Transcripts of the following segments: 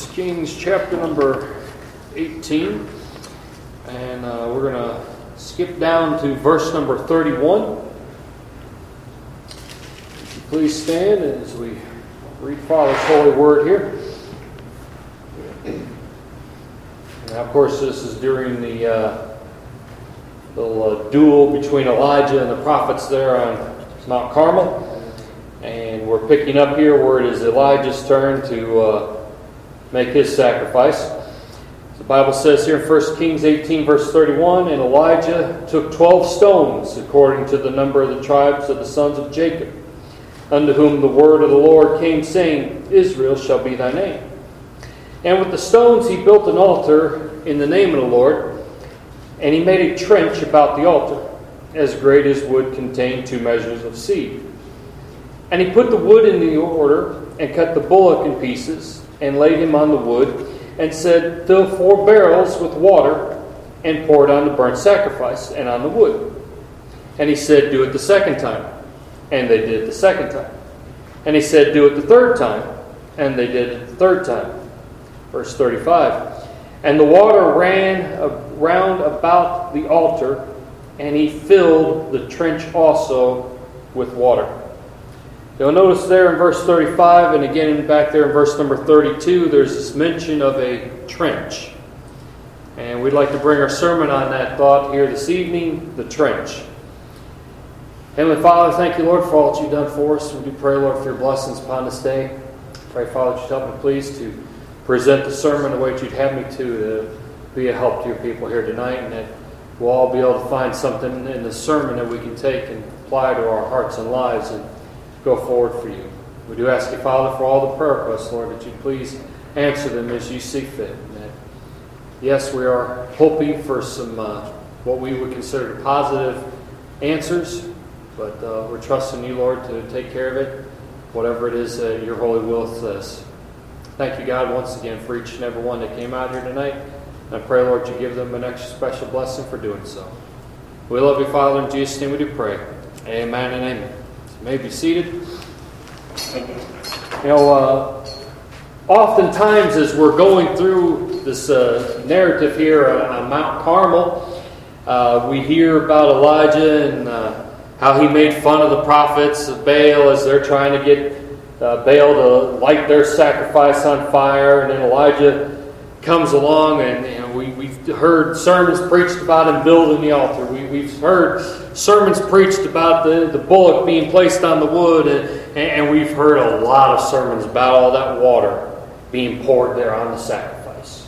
1 Kings chapter number 18, and we're going to skip down to verse number 31. If you please stand as we read Father's holy word here. And of course, this is during the little duel between Elijah and the prophets there on Mount Carmel. And we're picking up here where it is Elijah's turn to make his sacrifice. The Bible says here in 1 Kings 18 verse 31, and Elijah took 12 stones according to the number of the tribes of the sons of Jacob, unto whom the word of the Lord came, saying, Israel shall be thy name. And with the stones he built an altar in the name of the Lord, and he made a trench about the altar, as great as would contain 2 measures of seed. And he put the wood in the order, and cut the bullock in pieces, and laid him on the wood, and said, Fill 4 barrels with water, and pour it on the burnt sacrifice, and on the wood. And he said, Do it the second time. And they did it the second time. And he said, Do it the third time. And they did it the third time. Verse 35. And the water ran round about the altar, and he filled the trench also with water. You'll notice there in verse 35, and again back there in verse number 32, there's this mention of a trench. And we'd like to bring our sermon on that thought here this evening, the trench. Heavenly Father, thank you, Lord, for all that you've done for us. We do pray, Lord, for your blessings upon this day. Pray, Father, that you'd help me, please, to present the sermon the way that you'd have me to be a help to your people here tonight, and that we'll all be able to find something in the sermon that we can take and apply to our hearts and lives and go forward for you. We do ask you, Father, for all the prayer requests, Lord, that you please answer them as you see fit. And that, yes, we are hoping for some what we would consider positive answers, but we're trusting you, Lord, to take care of it, whatever it is that your holy will says. Thank you, God, once again for each and every one that came out here tonight. And I pray, Lord, you give them an extra special blessing for doing so. We love you, Father. In Jesus' name we do pray. Amen and amen. You may be seated. You know, oftentimes as we're going through this narrative here on Mount Carmel, we hear about Elijah and how he made fun of the prophets of Baal as they're trying to get Baal to light their sacrifice on fire. And then Elijah comes along, and we've heard sermons preached about him building the altar. We've heard sermons preached about the bullock being placed on the wood, and we've heard a lot of sermons about all that water being poured there on the sacrifice.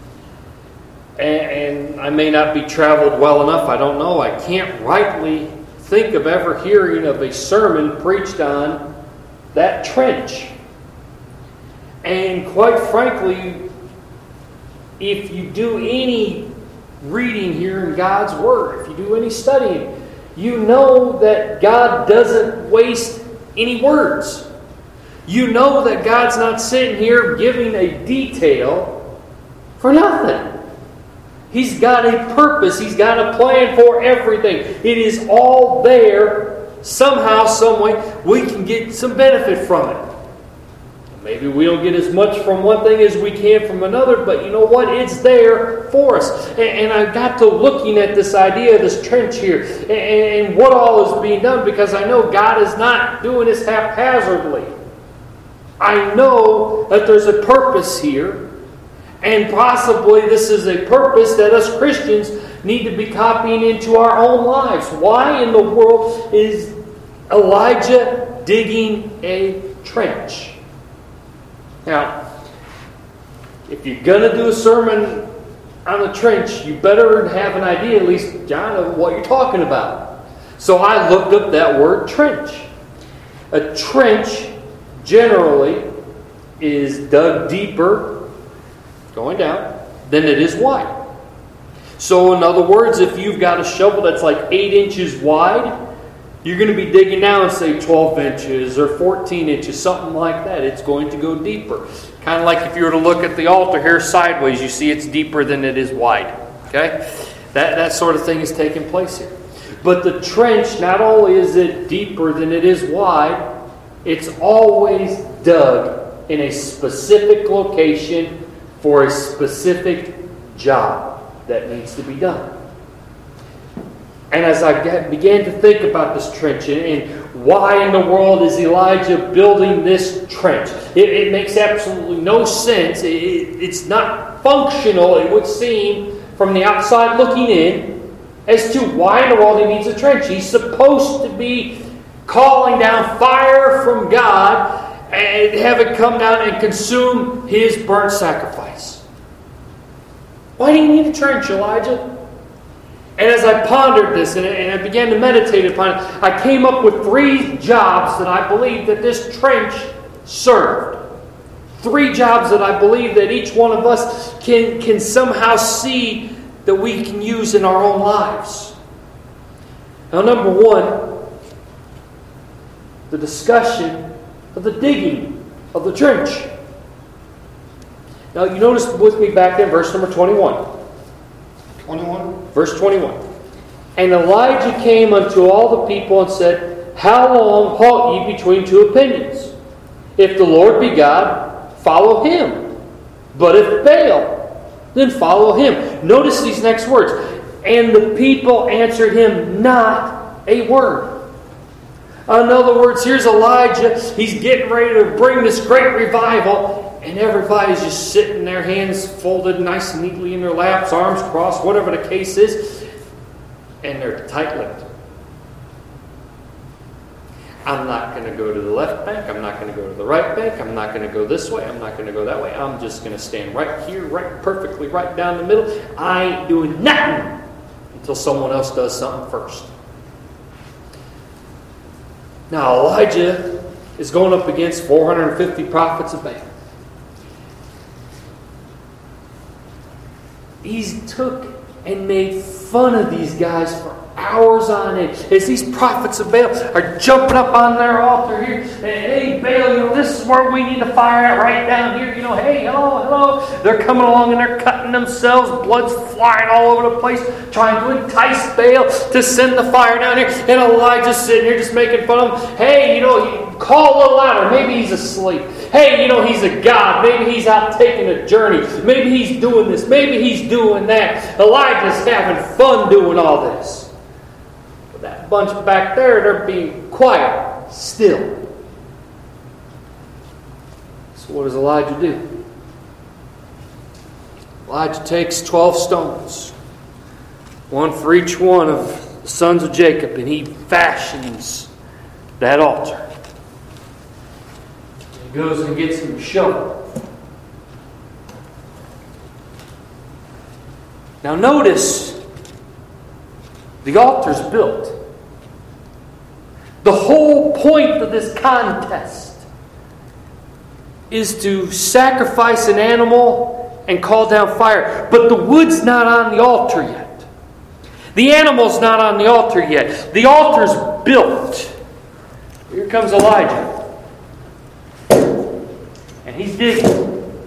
And I may not be traveled well enough, I don't know. I can't rightly think of ever hearing of a sermon preached on that trench. And quite frankly, if you do any reading here in God's Word, if you do any studying, you know that God doesn't waste any words. You know that God's not sitting here giving a detail for nothing. He's got a purpose. He's got a plan for everything. It is all there. Somehow, some way, we can get some benefit from it. Maybe we don't get as much from one thing as we can from another, but you know what? It's there for us. And I got to looking at this idea of this trench here and what all is being done, because I know God is not doing this haphazardly. I know that there's a purpose here, and possibly this is a purpose that us Christians need to be copying into our own lives. Why in the world is Elijah digging a trench? Now, if you're going to do a sermon on a trench, you better have an idea, at least, John, of what you're talking about. So I looked up that word trench. A trench generally is dug deeper, going down, than it is wide. So in other words, if you've got a shovel that's like 8 inches wide, you're going to be digging down, say, 12 inches or 14 inches, something like that. It's going to go deeper. Kind of like if you were to look at the altar here sideways, you see it's deeper than it is wide. Okay? That sort of thing is taking place here. But the trench, not only is it deeper than it is wide, it's always dug in a specific location for a specific job that needs to be done. And as I began to think about this trench and why in the world is Elijah building this trench, it makes absolutely no sense. It's not functional, it would seem, from the outside looking in, as to why in the world he needs a trench. He's supposed to be calling down fire from God and have it come down and consume his burnt sacrifice. Why do you need a trench, Elijah? And as I pondered this and I began to meditate upon it, I came up with 3 jobs that I believe that this trench served. 3 jobs that I believe that each one of us can somehow see that we can use in our own lives. Now, number 1, the discussion of the digging of the trench. Now, you notice with me back there, verse number 21. 21? Verse 21. And Elijah came unto all the people and said, How long halt ye between 2 opinions? If the Lord be God, follow him. But if Baal, then follow him. Notice these next words. And the people answered him not a word. In other words, here's Elijah. He's getting ready to bring this great revival. And everybody's just sitting there, hands folded nice and neatly in their laps, arms crossed, whatever the case is. And they're tight-lipped. I'm not going to go to the left bank. I'm not going to go to the right bank. I'm not going to go this way. I'm not going to go that way. I'm just going to stand right here, right perfectly, right down the middle. I ain't doing nothing until someone else does something first. Now, Elijah is going up against 450 prophets of Baal. He's took and made fun of these guys for hours on end. As these prophets of Baal are jumping up on their altar here. Hey, Baal, this is where we need to fire at right down here. Hey, hello. They're coming along and they're cutting themselves. Blood's flying all over the place. Trying to entice Baal to send the fire down here. And Elijah's sitting here just making fun of him. Hey, call a little louder. Maybe he's asleep. Hey, he's a god. Maybe he's out taking a journey. Maybe he's doing this. Maybe he's doing that. Elijah's having fun doing all this. But that bunch back there, they're being quiet, still. So what does Elijah do? Elijah takes 12 stones, one for each one of the sons of Jacob, and he fashions that altar. He goes and gets him a shovel. Now notice, the altar's built. The whole point of this contest is to sacrifice an animal and call down fire. But the wood's not on the altar yet. The animal's not on the altar yet. The altar's built. Here comes Elijah. And he's digging.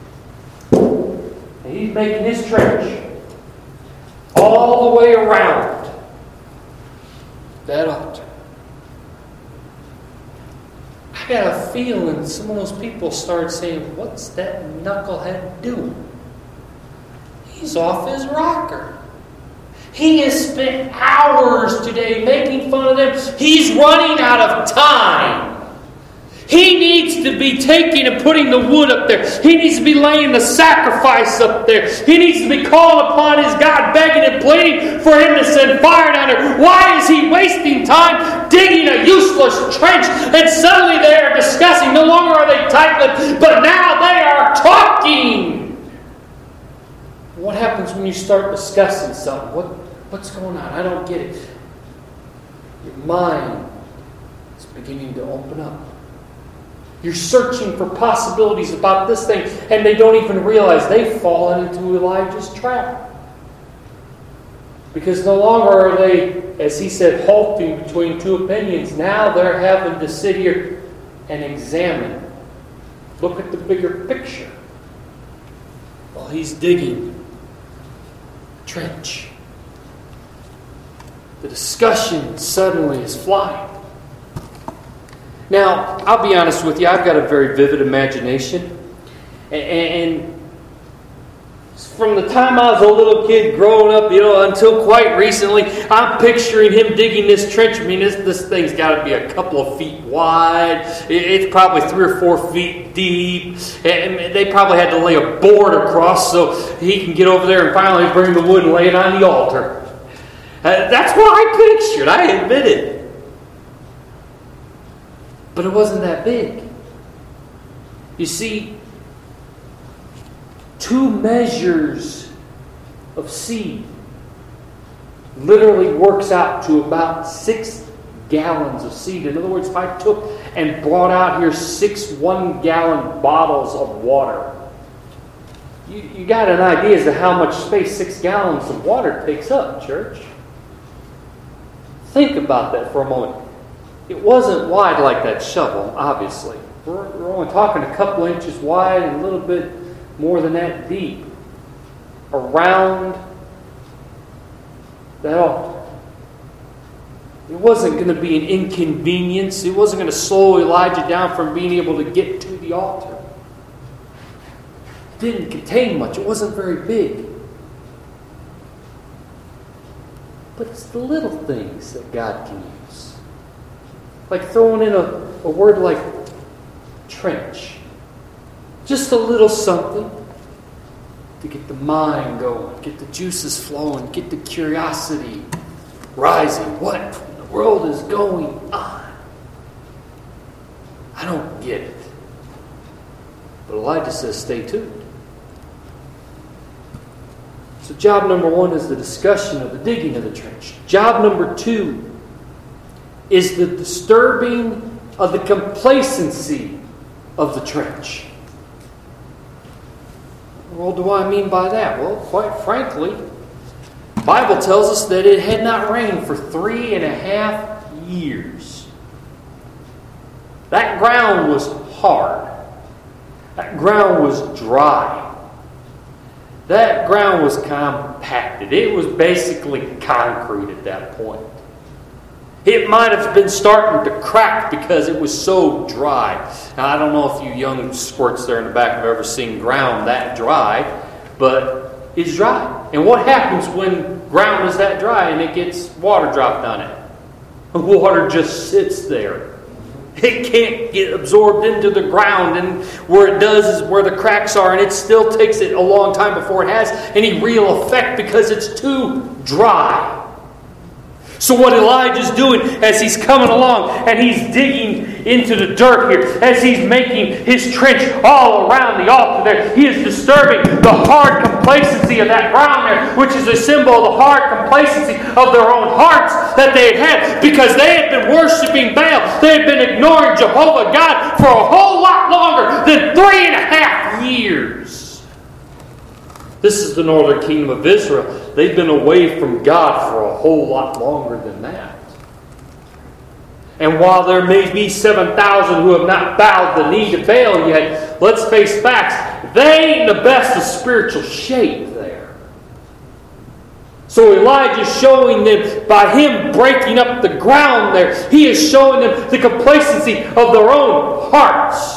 And he's making his trench all the way around that altar. I got a feeling some of those people started saying, what's that knucklehead doing? He's off his rocker. He has spent hours today making fun of them. He's running out of time. He needs to be taking and putting the wood up there. He needs to be laying the sacrifice up there. He needs to be calling upon his God, begging and pleading for him to send fire down there. Why is he wasting time digging a useless trench? And suddenly they are discussing. No longer are they tight-lipped, but now they are talking. What happens when you start discussing something? What's going on? I don't get it. Your mind is beginning to open up. You're searching for possibilities about this thing, and they don't even realize they've fallen into Elijah's trap. Because no longer are they, as he said, halting between 2 opinions. Now they're having to sit here and examine. Look at the bigger picture while he's digging a trench. The discussion suddenly is flying. Now, I'll be honest with you, I've got a very vivid imagination. And From the time I was a little kid growing up, until quite recently, I'm picturing him digging this trench. I mean, this thing's got to be a couple of feet wide. It's probably 3 or 4 feet deep. And they probably had to lay a board across so he can get over there and finally bring the wood and lay it on the altar. That's what I pictured, I admit it. But it wasn't that big. You see, 2 measures of seed literally works out to about 6 gallons of seed. In other words, if I took and brought out here 6 1-gallon bottles of water, you got an idea as to how much space 6 gallons of water takes up, church. Think about that for a moment. It wasn't wide like that shovel, obviously. We're only talking a couple inches wide and a little bit more than that deep around that altar. It wasn't going to be an inconvenience. It wasn't going to slow Elijah down from being able to get to the altar. It didn't contain much. It wasn't very big. But it's the little things that God can use. Like throwing in a word like trench. Just a little something to get the mind going, get the juices flowing, get the curiosity rising. What in the world is going on? I don't get it. But Elijah says, stay tuned. So job number 1 is the discussion of the digging of the trench. Job number 2 is the disturbing of the complacency of the trench. What do I mean by that? Well, quite frankly, the Bible tells us that it had not rained for 3.5 years. That ground was hard. That ground was dry. That ground was compacted. It was basically concrete at that point. It might have been starting to crack because it was so dry. Now, I don't know if you young squirts there in the back have ever seen ground that dry, but it's dry. And what happens when ground is that dry and it gets water dropped on it? The water just sits there. It can't get absorbed into the ground, and where it does is where the cracks are, and it still takes it a long time before it has any real effect because it's too dry. So what Elijah's doing as he's coming along and he's digging into the dirt here, as he's making his trench all around the altar there, he is disturbing the hard complacency of that ground there, which is a symbol of the hard complacency of their own hearts that they had, because they had been worshiping Baal. They had been ignoring Jehovah God for a whole lot longer than 3.5 years. This is the northern kingdom of Israel. They've been away from God for a whole lot longer than that. And while there may be 7,000 who have not bowed the knee to Baal yet, let's face facts, they ain't the best of spiritual shape there. So Elijah's showing them, by him breaking up the ground there, he is showing them the complacency of their own hearts.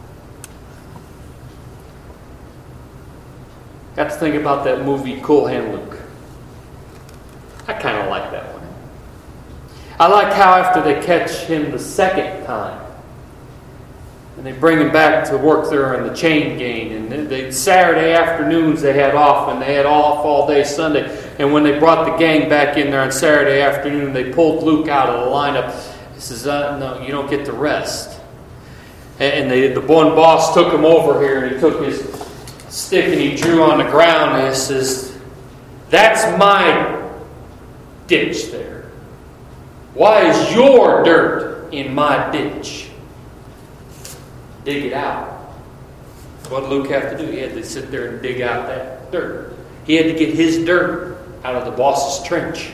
Got to think about that movie, Cool Hand Luke. I kind of like that one. I like how after they catch him the second time, and they bring him back to work there in the chain gang, and the Saturday afternoons they had off, and they had off all day Sunday. And when they brought the gang back in there on Saturday afternoon, they pulled Luke out of the lineup. He says, no, you don't get the rest. And the one boss took him over here, and he took his stick and he drew on the ground, and he says, that's my ditch there. Why is your dirt in my ditch? Dig it out. What did Luke have to do? He had to sit there and dig out that dirt. He had to get his dirt out of the boss's trench.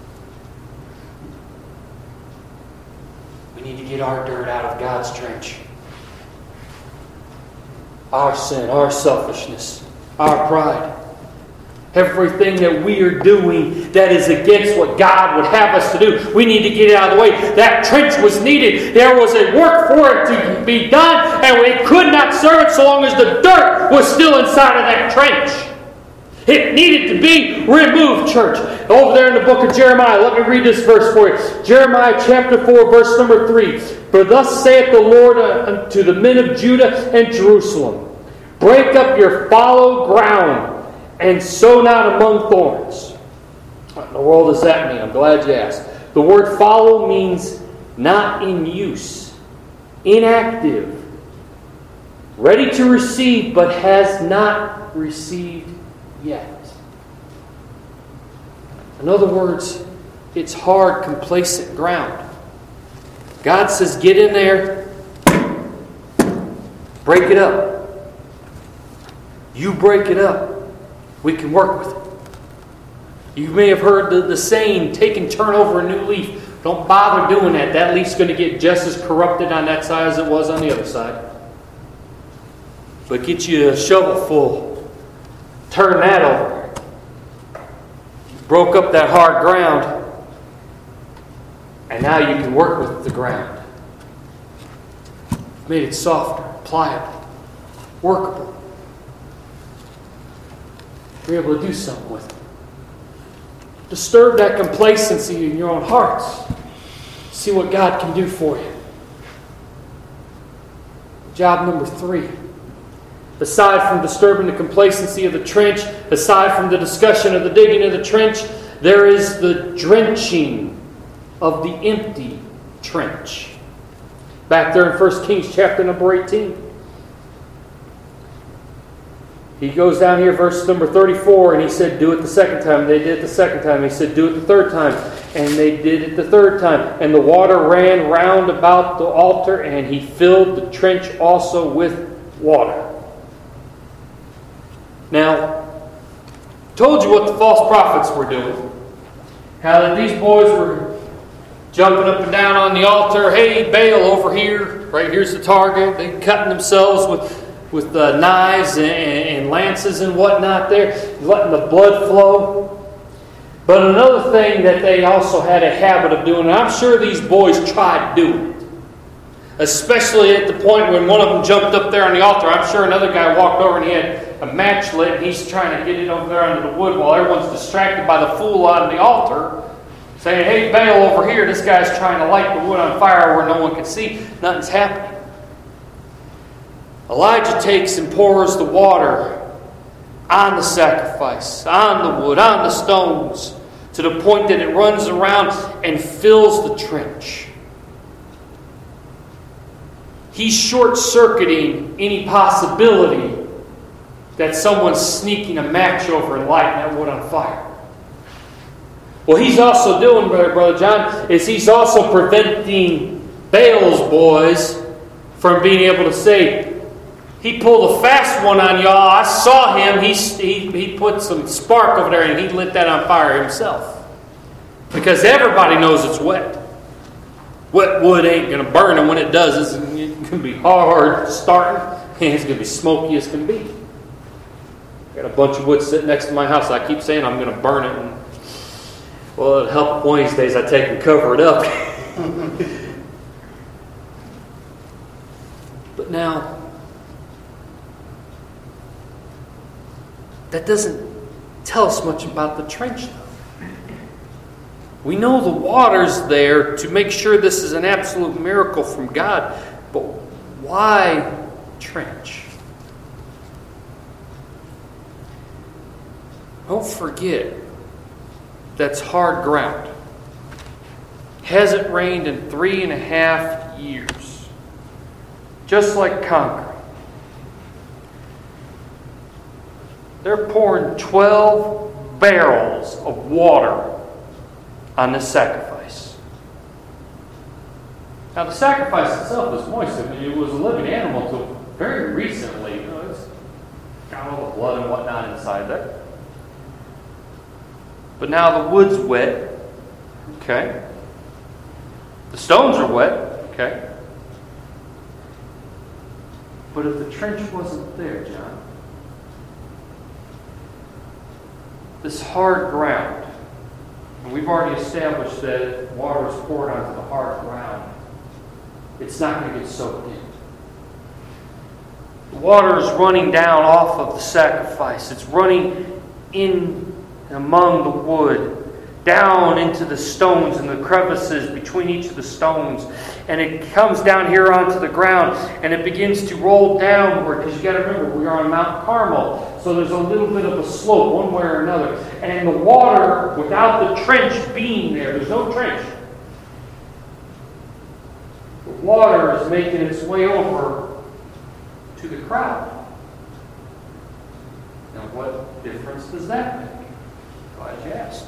We need to get our dirt out of God's trench. Our sin, our selfishness, our pride. Everything that we are doing that is against what God would have us to do, we need to get it out of the way. That trench was needed. There was a work for it to be done, and it could not serve it so long as the dirt was still inside of that trench. It needed to be removed, church. Over there in the book of Jeremiah, let me read this verse for you. Jeremiah chapter 4, verse number 3. For thus saith the Lord unto the men of Judah and Jerusalem, break up your fallow ground, and sow not among thorns. What in the world does that mean? I'm glad you asked. The word fallow means not in use, inactive, ready to receive, but has not received yet. In other words, it's hard, complacent ground. God says, get in there, break it up. You break it up. We can work with it. You may have heard the saying, take and turn over a new leaf. Don't bother doing that. That leaf's going to get just as corrupted on that side as it was on the other side. But get you a shovelful. Turn that over. Broke up that hard ground. And now you can work with the ground. Made it softer, pliable, workable. You're able to do something with it. Disturb that complacency in your own hearts. See what God can do for you. Job number 3. Aside from disturbing the complacency of the trench, aside from the discussion of the digging of the trench, there is the drenching of the empty trench. Back there in 1 Kings chapter number 18. He goes down here, verse number 34, and he said, do it the second time. They did it the second time. He said, do it the third time. And they did it the third time. And the water ran round about the altar, and he filled the trench also with water. Now, told you what the false prophets were doing. How that these boys were jumping up and down on the altar. Hey, Baal over here. Right here's the target. They cutting themselves with knives and lances and whatnot there, letting the blood flow. But another thing that they also had a habit of doing, and I'm sure these boys tried doing it, especially at the point when one of them jumped up there on the altar. I'm sure another guy walked over and he had a match lit and he's trying to get it over there under the wood while everyone's distracted by the fool on the altar, saying, hey, Baal over here, this guy's trying to light the wood on fire where no one can see. Nothing's happening. Elijah takes and pours the water on the sacrifice, on the wood, on the stones, to the point that it runs around and fills the trench. He's short-circuiting any possibility that someone's sneaking a match over and lighting that wood on fire. What he's also doing, Brother John, is he's also preventing Baal's boys from being able to say, he pulled a fast one on y'all. I saw him. He put some spark over there and he lit that on fire himself. Because everybody knows it's wet. Wet wood ain't going to burn, and when it does, it's going to be hard starting, and it's going to be smoky as can be. Got a bunch of wood sitting next to my house. I keep saying I'm going to burn it. And, well, it'll help one of these days. I take and cover it up. But now, that doesn't tell us much about the trench, though. We know the water's there to make sure this is an absolute miracle from God. But why trench? Don't forget, that's hard ground. Hasn't rained in 3.5 years. Just like concrete. They're pouring 12 barrels of water on this sacrifice. Now, the sacrifice itself is moist. I mean, it was a living animal until very recently. It's got all the blood and whatnot inside there. But now the wood's wet. Okay. The stones are wet. Okay. But if the trench wasn't there, John, this hard ground, and we've already established that if water is poured onto the hard ground, it's not going to get soaked in. The water is running down off of the sacrifice. It's running in among the wood, down into the stones and the crevices between each of the stones. And it comes down here onto the ground, and it begins to roll downward, because you got to remember, we are on Mount Carmel, so there's a little bit of a slope one way or another. And the water, without the trench being there's no trench. The water is making its way over to the crowd. Now, what difference does that make? Glad you asked.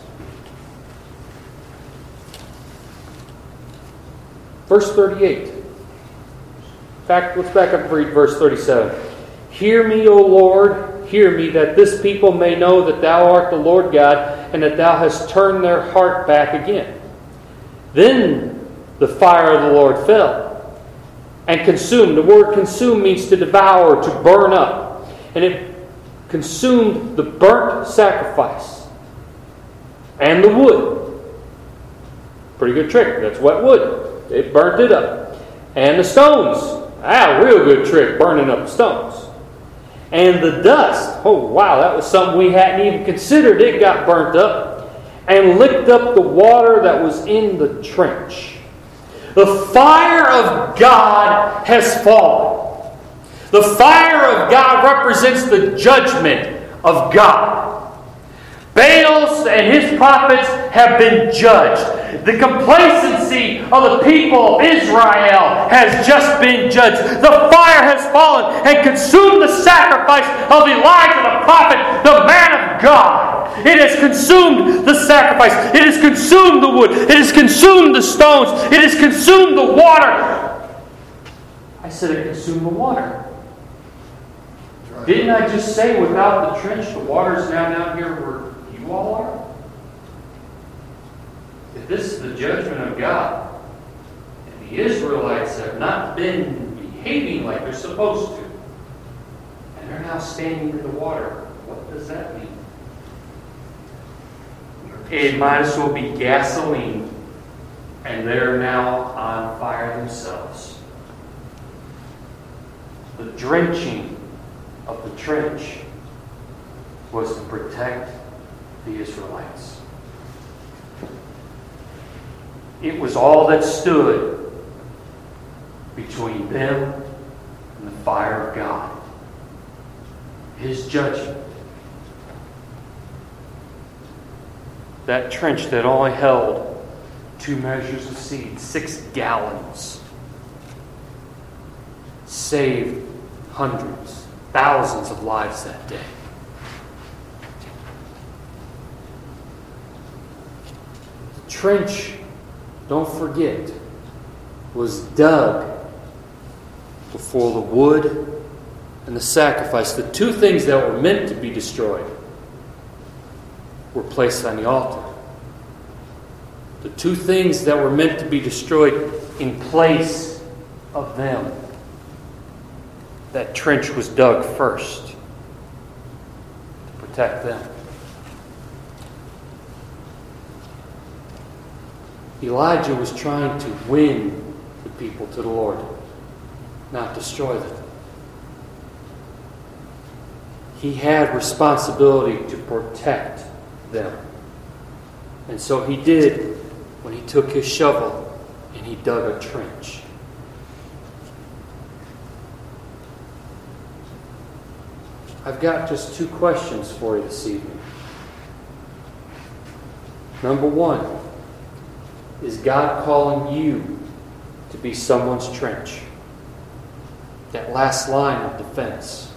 Verse 38. In fact, let's back up and read verse 37. Hear me, O Lord, hear me, that this people may know that thou art the Lord God, and that thou hast turned their heart back again. Then the fire of the Lord fell and consumed. The word consume means to devour, to burn up. And it consumed the burnt sacrifice and the wood. Pretty good trick. That's wet wood. It burnt it up. And the stones. Real good trick, burning up the stones. And the dust. Oh, wow, that was something we hadn't even considered. It got burnt up and licked up the water that was in the trench. The fire of God has fallen. The fire of God represents the judgment of God. Baal and his prophets have been judged. The complacency of the people of Israel has just been judged. The fire has fallen and consumed the sacrifice of Elijah the prophet, the man of God. It has consumed the sacrifice. It has consumed the wood. It has consumed the stones. It has consumed the water. I said it consumed the water. Didn't I just say without the trench, the water is now down here where you all are? If this is the judgment of God, and the Israelites have not been behaving like they're supposed to, and they're now standing in the water, what does that mean? It might as well be gasoline, and they're now on fire themselves. The drenching of the trench was to protect the Israelites. It was all that stood between them and the fire of God. His judgment. That trench that only held 2 measures of seed, 6 gallons, saved hundreds, thousands of lives that day. The trench, don't forget, was dug before the wood and the sacrifice. The 2 things that were meant to be destroyed were placed on the altar. The 2 things that were meant to be destroyed in place of them. That trench was dug first to protect them. Elijah was trying to win the people to the Lord, not destroy them. He had responsibility to protect them. And so he did when he took his shovel and he dug a trench. I've got just 2 questions for you this evening. Number 1, is God calling you to be someone's trench? That last line of defense.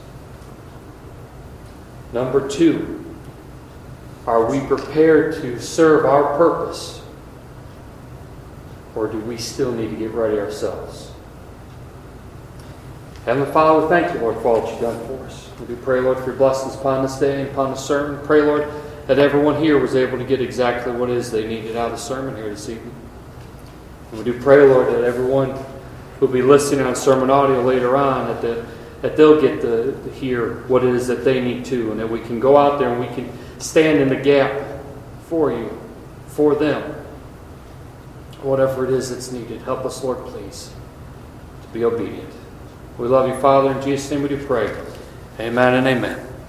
Number 2, are we prepared to serve our purpose? Or do we still need to get ready ourselves? Heavenly Father, we thank you, Lord, for all that you've done for us. We do pray, Lord, for your blessings upon this day and upon the sermon. Pray, Lord, that everyone here was able to get exactly what it is they needed out of the sermon here this evening. And we do pray, Lord, that everyone who will be listening on sermon audio later on, that they'll get to hear what it is that they need to, and that we can go out there and we can stand in the gap for you, for them. Whatever it is that's needed, help us, Lord, please, to be obedient. We love you, Father. In Jesus' name we do pray. Amen and amen.